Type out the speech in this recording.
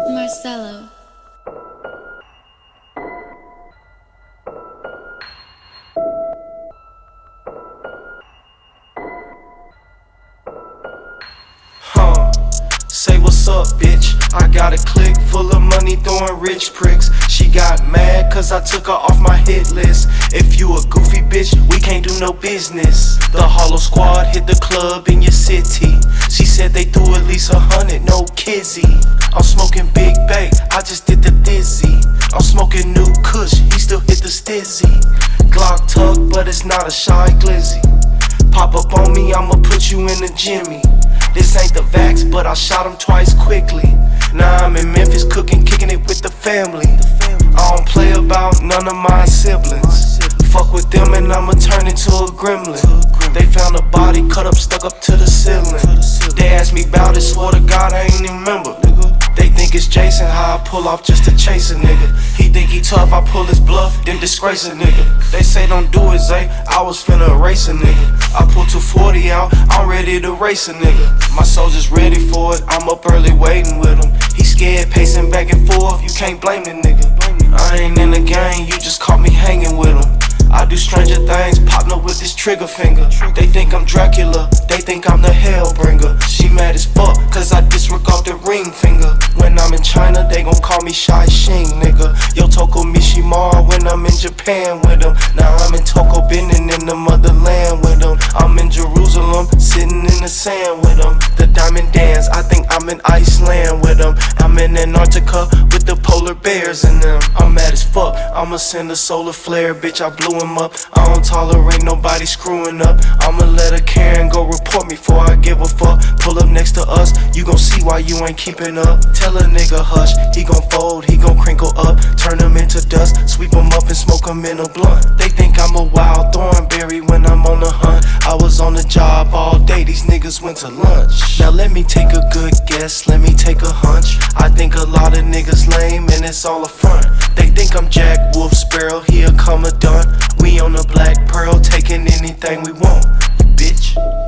Marcelo. Say what's up, bitch. I got a clique full of money throwing rich pricks. She got mad cause I took her off my hit list. If you a goofy bitch, we can't do no business. The Hollow Squad hit the club in your city. She said they threw at least 100, no kizzy. I'm smoking Big Bay, I just did the dizzy. I'm smoking new Kush, he still hit the stizzy. Glock tuck, but it's not a shy glizzy. Pop up on me, I'ma put you in the Jimmy. This ain't the Vax, but I shot him twice quickly. Now I'm in Memphis cooking, kicking it with the family. I don't play about none of my siblings. Fuck with them and I'ma turn into a gremlin. They found a body cut up, stuck up to the ceiling. They asked me about it, swore to God I ain't even remember. They think it's Jason, how I pull off just to chase a nigga. He think he tough, I pull his bluff, then disgrace a nigga. They say don't do it, Zay, I was finna erase a nigga. I pull 240 out, I'm ready to race a nigga. My soldier's ready for it, I'm up early waiting with him. He scared, pacing back and forth, you can't blame the nigga. I ain't in the game, you just caught me hanging with him. I do stranger things, partner with this trigger finger. They think I'm Dracula, they think I'm the Hellbringer. She mad as fuck, cause I disregard the ring finger. When I'm in China, they gon' call me Shai Xing, nigga. Yo Toko Mishimura when I'm in Japan with him. Now I'm in Toko Benin in the motherland with him. I'm in Jerusalem, sitting in the sand with him. The diamond dance, I think I'm in Iceland with him. I'm in Antarctica with the polar bears in them. I'm mad as fuck, I'ma send a solar flare, bitch, I blew him up. I don't tolerate nobody screwing up. I'ma let a Karen go report me before I give a fuck. Pull up next to us, you gon' see why you ain't keeping up. Tell a nigga hush, he gon' fold, he gon' crinkle up. Turn him into dust, sweep him up and smoke him in a blunt. They think I'm a wild thornberry when I'm on the hunt. I was on the job all day, these niggas went to lunch. Now let me take a good guess, let me take a hunch. I think a lot of niggas lame and it's all a front. They think I'm Jack Wolf Sparrow, he a commandant. We on the Black Pearl, taking anything we want, bitch.